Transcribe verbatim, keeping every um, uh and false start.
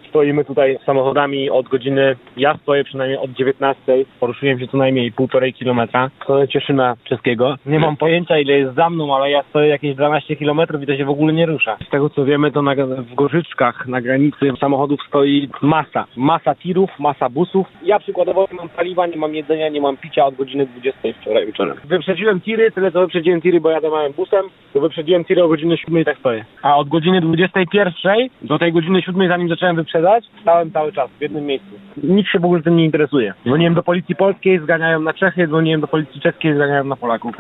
Stoimy tutaj samochodami od godziny, ja stoję przynajmniej od dziewiętnastej. Poruszyłem się co najmniej półtorej kilometra. To Cieszyna Czeskiego. Nie mam pojęcia, ile jest za mną, ale ja stoję jakieś dwanaście kilometrów i to się w ogóle nie rusza. Z tego co wiemy, to na, w Gorzyczkach na granicy samochodów stoi masa. Masa tirów, masa busów. Ja przykładowo nie mam paliwa, nie mam jedzenia, nie mam picia od godziny dwudziestej wczoraj wieczorem. Wyprzedziłem tiry, tyle co wyprzedziłem tiry, bo jadę małym busem, to wyprzedziłem tiry o godzinie siódmej i tak stoję. A od godziny dwudziestej pierwszej do tej godziny siódmej, zanim zacząłem wyprzedać, stałem cały czas w jednym miejscu. Nikt się w ogóle tym nie interesuje. Dzwoniłem do policji polskiej, zganiają na Czechy, dzwoniłem do policji czeskiej, zganiają na Polaków.